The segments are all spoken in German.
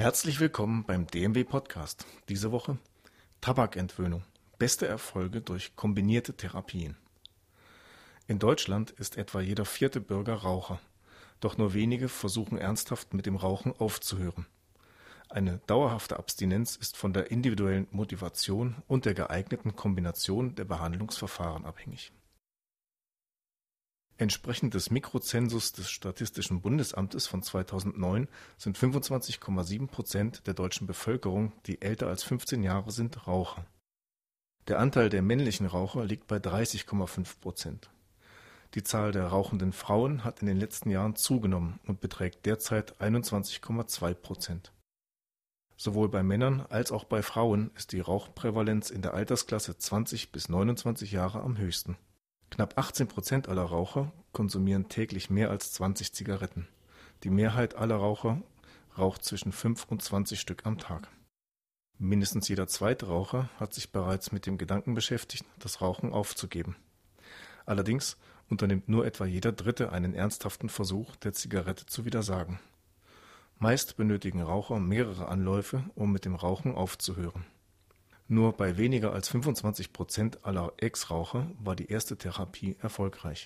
Herzlich willkommen beim DMW Podcast. Diese Woche Tabakentwöhnung. Beste Erfolge durch kombinierte Therapien. In Deutschland ist etwa jeder 4. Bürger Raucher. Doch nur wenige versuchen ernsthaft mit dem Rauchen aufzuhören. Eine dauerhafte Abstinenz ist von der individuellen Motivation und der geeigneten Kombination der Behandlungsverfahren abhängig. Entsprechend des Mikrozensus des Statistischen Bundesamtes von 2009 sind 25,7% der deutschen Bevölkerung, die älter als 15 Jahre sind, Raucher. Der Anteil der männlichen Raucher liegt bei 30,5%. Die Zahl der rauchenden Frauen hat in den letzten Jahren zugenommen und beträgt derzeit 21,2%. Sowohl bei Männern als auch bei Frauen ist die Rauchprävalenz in der Altersklasse 20 bis 29 Jahre am höchsten. Knapp 18% aller Raucher konsumieren täglich mehr als 20 Zigaretten. Die Mehrheit aller Raucher raucht zwischen 5 und 20 Stück am Tag. Mindestens jeder zweite Raucher hat sich bereits mit dem Gedanken beschäftigt, das Rauchen aufzugeben. Allerdings unternimmt nur etwa jeder Dritte einen ernsthaften Versuch, der Zigarette zu widersagen. Meist benötigen Raucher mehrere Anläufe, um mit dem Rauchen aufzuhören. Nur bei weniger als 25% aller Ex-Raucher war die erste Therapie erfolgreich.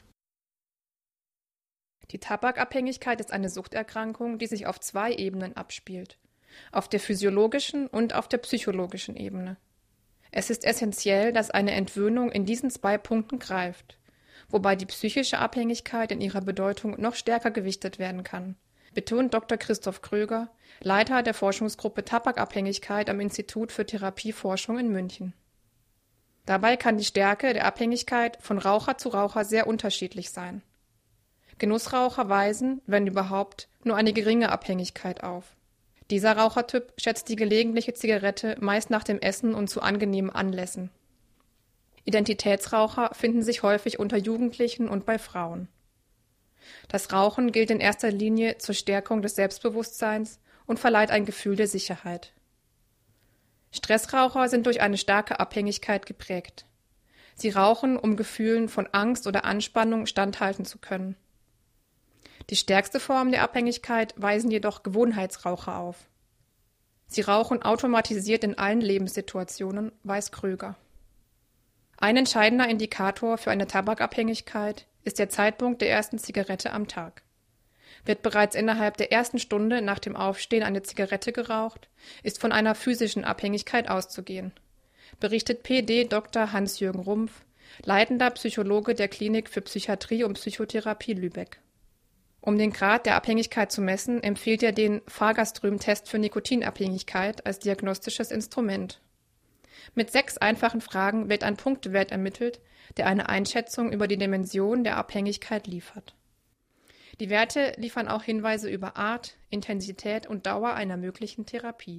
Die Tabakabhängigkeit ist eine Suchterkrankung, die sich auf 2 Ebenen abspielt: auf der physiologischen und auf der psychologischen Ebene. Es ist essentiell, dass eine Entwöhnung in diesen 2 Punkten greift, wobei die psychische Abhängigkeit in ihrer Bedeutung noch stärker gewichtet werden kann, betont Dr. Christoph Kröger, Leiter der Forschungsgruppe Tabakabhängigkeit am Institut für Therapieforschung in München. Dabei kann die Stärke der Abhängigkeit von Raucher zu Raucher sehr unterschiedlich sein. Genussraucher weisen, wenn überhaupt, nur eine geringe Abhängigkeit auf. Dieser Rauchertyp schätzt die gelegentliche Zigarette meist nach dem Essen und zu angenehmen Anlässen. Identitätsraucher finden sich häufig unter Jugendlichen und bei Frauen. Das Rauchen gilt in erster Linie zur Stärkung des Selbstbewusstseins und verleiht ein Gefühl der Sicherheit. Stressraucher sind durch eine starke Abhängigkeit geprägt. Sie rauchen, um Gefühlen von Angst oder Anspannung standhalten zu können. Die stärkste Form der Abhängigkeit weisen jedoch Gewohnheitsraucher auf. Sie rauchen automatisiert in allen Lebenssituationen, weiß Kröger. Ein entscheidender Indikator für eine Tabakabhängigkeit ist der Zeitpunkt der ersten Zigarette am Tag. Wird bereits innerhalb der ersten Stunde nach dem Aufstehen eine Zigarette geraucht, ist von einer physischen Abhängigkeit auszugehen, berichtet PD Dr. Hans-Jürgen Rumpf, leitender Psychologe der Klinik für Psychiatrie und Psychotherapie Lübeck. Um den Grad der Abhängigkeit zu messen, empfiehlt er den Fagerström-Test für Nikotinabhängigkeit als diagnostisches Instrument. Mit 6 einfachen Fragen wird ein Punktewert ermittelt, der eine Einschätzung über die Dimension der Abhängigkeit liefert. Die Werte liefern auch Hinweise über Art, Intensität und Dauer einer möglichen Therapie.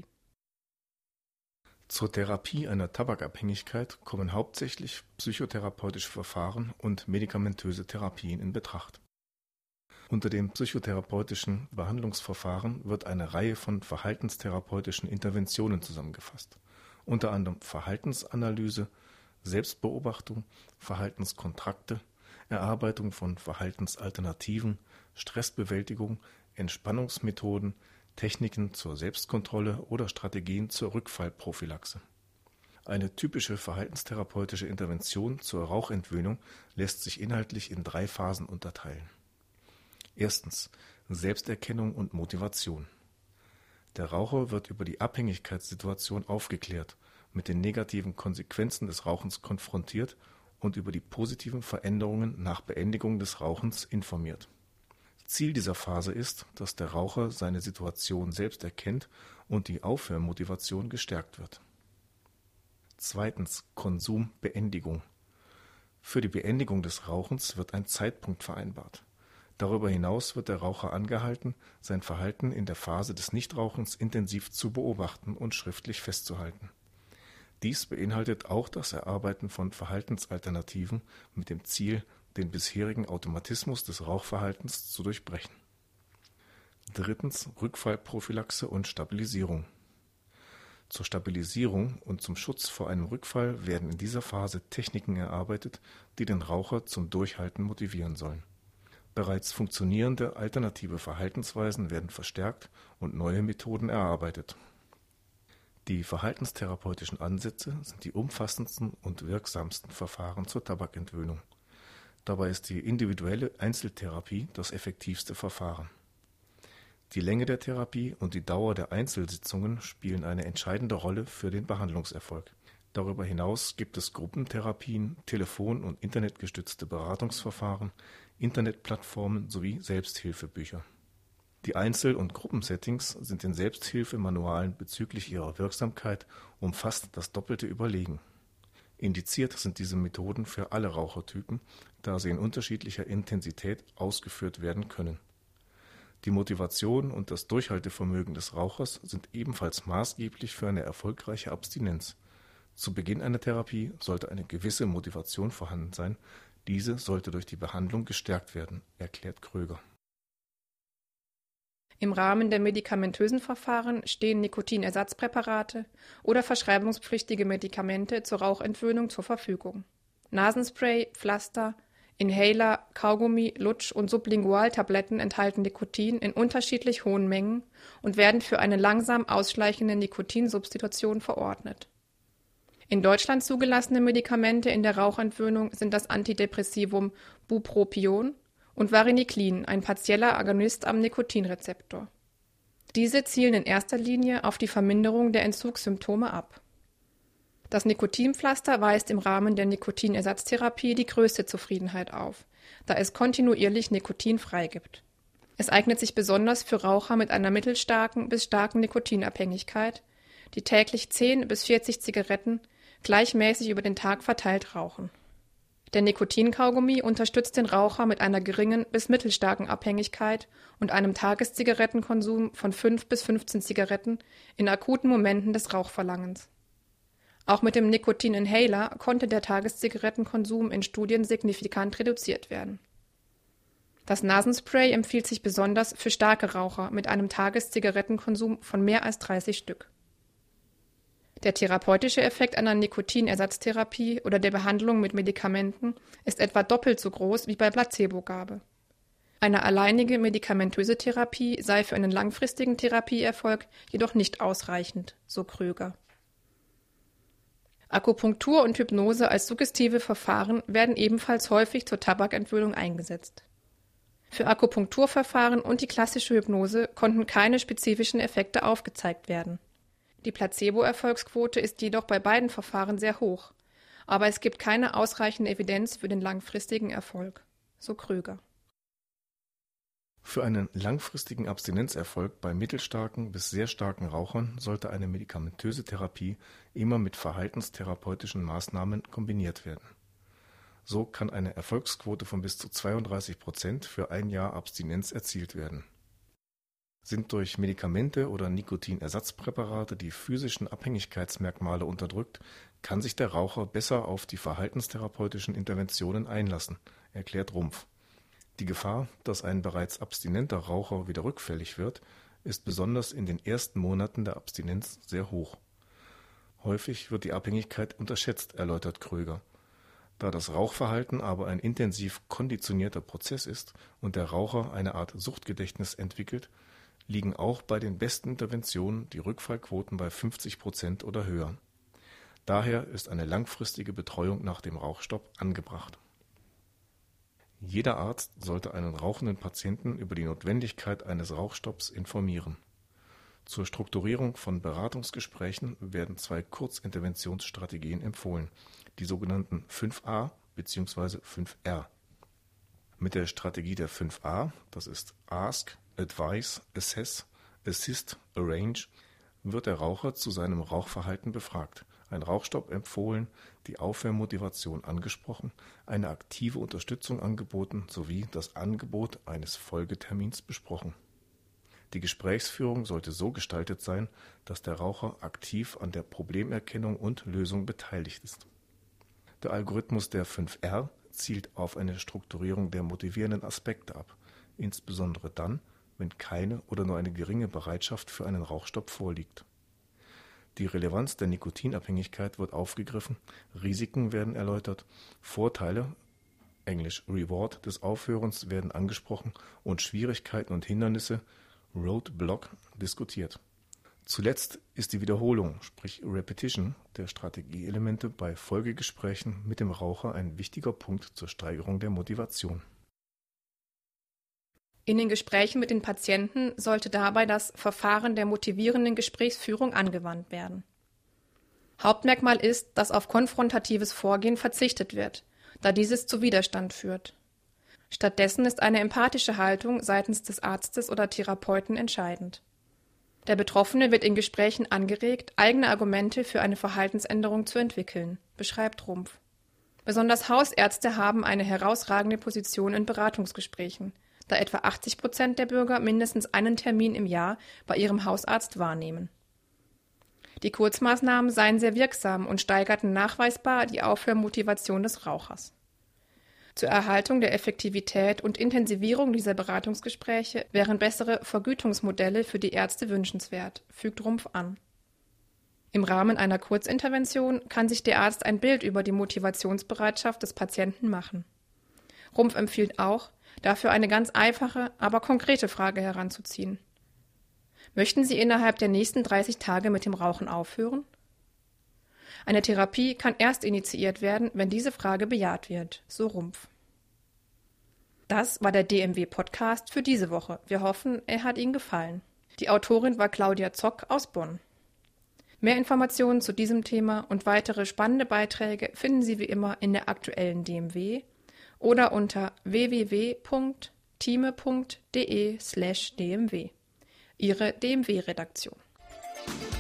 Zur Therapie einer Tabakabhängigkeit kommen hauptsächlich psychotherapeutische Verfahren und medikamentöse Therapien in Betracht. Unter den psychotherapeutischen Behandlungsverfahren wird eine Reihe von verhaltenstherapeutischen Interventionen zusammengefasst, unter anderem Verhaltensanalyse, Selbstbeobachtung, Verhaltenskontrakte, Erarbeitung von Verhaltensalternativen, Stressbewältigung, Entspannungsmethoden, Techniken zur Selbstkontrolle oder Strategien zur Rückfallprophylaxe. Eine typische verhaltenstherapeutische Intervention zur Rauchentwöhnung lässt sich inhaltlich in 3 Phasen unterteilen. Erstens: Selbsterkennung und Motivation. Der Raucher wird über die Abhängigkeitssituation aufgeklärt, mit den negativen Konsequenzen des Rauchens konfrontiert und über die positiven Veränderungen nach Beendigung des Rauchens informiert. Ziel dieser Phase ist, dass der Raucher seine Situation selbst erkennt und die Aufhörmotivation gestärkt wird. Zweitens: Konsumbeendigung. Für die Beendigung des Rauchens wird ein Zeitpunkt vereinbart. Darüber hinaus wird der Raucher angehalten, sein Verhalten in der Phase des Nichtrauchens intensiv zu beobachten und schriftlich festzuhalten. Dies beinhaltet auch das Erarbeiten von Verhaltensalternativen mit dem Ziel, den bisherigen Automatismus des Rauchverhaltens zu durchbrechen. Drittens: Rückfallprophylaxe und Stabilisierung. Zur Stabilisierung und zum Schutz vor einem Rückfall werden in dieser Phase Techniken erarbeitet, die den Raucher zum Durchhalten motivieren sollen. Bereits funktionierende alternative Verhaltensweisen werden verstärkt und neue Methoden erarbeitet. Die verhaltenstherapeutischen Ansätze sind die umfassendsten und wirksamsten Verfahren zur Tabakentwöhnung. Dabei ist die individuelle Einzeltherapie das effektivste Verfahren. Die Länge der Therapie und die Dauer der Einzelsitzungen spielen eine entscheidende Rolle für den Behandlungserfolg. Darüber hinaus gibt es Gruppentherapien, telefon- und internetgestützte Beratungsverfahren, Internetplattformen sowie Selbsthilfebücher. Die Einzel- und Gruppensettings sind den Selbsthilfemanualen bezüglich ihrer Wirksamkeit um fast das Doppelte überlegen. Indiziert sind diese Methoden für alle Rauchertypen, da sie in unterschiedlicher Intensität ausgeführt werden können. Die Motivation und das Durchhaltevermögen des Rauchers sind ebenfalls maßgeblich für eine erfolgreiche Abstinenz. Zu Beginn einer Therapie sollte eine gewisse Motivation vorhanden sein, diese sollte durch die Behandlung gestärkt werden, erklärt Kröger. Im Rahmen der medikamentösen Verfahren stehen Nikotinersatzpräparate oder verschreibungspflichtige Medikamente zur Rauchentwöhnung zur Verfügung. Nasenspray, Pflaster, Inhaler, Kaugummi, Lutsch- und Sublingualtabletten enthalten Nikotin in unterschiedlich hohen Mengen und werden für eine langsam ausschleichende Nikotinsubstitution verordnet. In Deutschland zugelassene Medikamente in der Rauchentwöhnung sind das Antidepressivum Bupropion und Vareniclin, ein partieller Agonist am Nikotinrezeptor. Diese zielen in erster Linie auf die Verminderung der Entzugssymptome ab. Das Nikotinpflaster weist im Rahmen der Nikotinersatztherapie die größte Zufriedenheit auf, da es kontinuierlich Nikotin freigibt. Es eignet sich besonders für Raucher mit einer mittelstarken bis starken Nikotinabhängigkeit, die täglich 10 bis 40 Zigaretten gleichmäßig über den Tag verteilt rauchen. Der Nikotinkaugummi unterstützt den Raucher mit einer geringen bis mittelstarken Abhängigkeit und einem Tageszigarettenkonsum von 5 bis 15 Zigaretten in akuten Momenten des Rauchverlangens. Auch mit dem Nikotin-Inhaler konnte der Tageszigarettenkonsum in Studien signifikant reduziert werden. Das Nasenspray empfiehlt sich besonders für starke Raucher mit einem Tageszigarettenkonsum von mehr als 30 Stück. Der therapeutische Effekt einer Nikotinersatztherapie oder der Behandlung mit Medikamenten ist etwa doppelt so groß wie bei Placebogabe. Eine alleinige medikamentöse Therapie sei für einen langfristigen Therapieerfolg jedoch nicht ausreichend, so Kröger. Akupunktur und Hypnose als suggestive Verfahren werden ebenfalls häufig zur Tabakentwöhnung eingesetzt. Für Akupunkturverfahren und die klassische Hypnose konnten keine spezifischen Effekte aufgezeigt werden. Die Placebo-Erfolgsquote ist jedoch bei beiden Verfahren sehr hoch, aber es gibt keine ausreichende Evidenz für den langfristigen Erfolg, so Kröger. Für einen langfristigen Abstinenzerfolg bei mittelstarken bis sehr starken Rauchern sollte eine medikamentöse Therapie immer mit verhaltenstherapeutischen Maßnahmen kombiniert werden. So kann eine Erfolgsquote von bis zu 32% für ein Jahr Abstinenz erzielt werden. Sind durch Medikamente oder Nikotinersatzpräparate die physischen Abhängigkeitsmerkmale unterdrückt, kann sich der Raucher besser auf die verhaltenstherapeutischen Interventionen einlassen, erklärt Rumpf. Die Gefahr, dass ein bereits abstinenter Raucher wieder rückfällig wird, ist besonders in den ersten Monaten der Abstinenz sehr hoch. Häufig wird die Abhängigkeit unterschätzt, erläutert Kröger. Da das Rauchverhalten aber ein intensiv konditionierter Prozess ist und der Raucher eine Art Suchtgedächtnis entwickelt, liegen auch bei den besten Interventionen die Rückfallquoten bei 50% oder höher. Daher ist eine langfristige Betreuung nach dem Rauchstopp angebracht. Jeder Arzt sollte einen rauchenden Patienten über die Notwendigkeit eines Rauchstopps informieren. Zur Strukturierung von Beratungsgesprächen werden 2 Kurzinterventionsstrategien empfohlen, die sogenannten 5A bzw. 5R. Mit der Strategie der 5A, das ist Ask, Advise, Assess, Assist, Arrange, wird der Raucher zu seinem Rauchverhalten befragt, ein Rauchstopp empfohlen, die Aufhörmotivation angesprochen, eine aktive Unterstützung angeboten sowie das Angebot eines Folgetermins besprochen. Die Gesprächsführung sollte so gestaltet sein, dass der Raucher aktiv an der Problemerkennung und Lösung beteiligt ist. Der Algorithmus der 5R zielt auf eine Strukturierung der motivierenden Aspekte ab, insbesondere dann, wenn keine oder nur eine geringe Bereitschaft für einen Rauchstopp vorliegt. Die Relevanz der Nikotinabhängigkeit wird aufgegriffen, Risiken werden erläutert, Vorteile englisch Reward, des Aufhörens werden angesprochen und Schwierigkeiten und Hindernisse, Roadblock, diskutiert. Zuletzt ist die Wiederholung, sprich Repetition, der Strategieelemente bei Folgegesprächen mit dem Raucher ein wichtiger Punkt zur Steigerung der Motivation. In den Gesprächen mit den Patienten sollte dabei das Verfahren der motivierenden Gesprächsführung angewandt werden. Hauptmerkmal ist, dass auf konfrontatives Vorgehen verzichtet wird, da dieses zu Widerstand führt. Stattdessen ist eine empathische Haltung seitens des Arztes oder Therapeuten entscheidend. Der Betroffene wird in Gesprächen angeregt, eigene Argumente für eine Verhaltensänderung zu entwickeln, beschreibt Rumpf. Besonders Hausärzte haben eine herausragende Position in Beratungsgesprächen, da etwa 80% der Bürger mindestens einen Termin im Jahr bei ihrem Hausarzt wahrnehmen. Die Kurzmaßnahmen seien sehr wirksam und steigerten nachweisbar die Aufhörmotivation des Rauchers. Zur Erhaltung der Effektivität und Intensivierung dieser Beratungsgespräche wären bessere Vergütungsmodelle für die Ärzte wünschenswert, fügt Rumpf an. Im Rahmen einer Kurzintervention kann sich der Arzt ein Bild über die Motivationsbereitschaft des Patienten machen. Rumpf empfiehlt auch, dafür eine ganz einfache, aber konkrete Frage heranzuziehen. Möchten Sie innerhalb der nächsten 30 Tage mit dem Rauchen aufhören? Eine Therapie kann erst initiiert werden, wenn diese Frage bejaht wird, so Rumpf. Das war der DMW-Podcast für diese Woche. Wir hoffen, er hat Ihnen gefallen. Die Autorin war Claudia Zock aus Bonn. Mehr Informationen zu diesem Thema und weitere spannende Beiträge finden Sie wie immer in der aktuellen DMW oder unter www.time.de/dmw. Ihre DMW-Redaktion.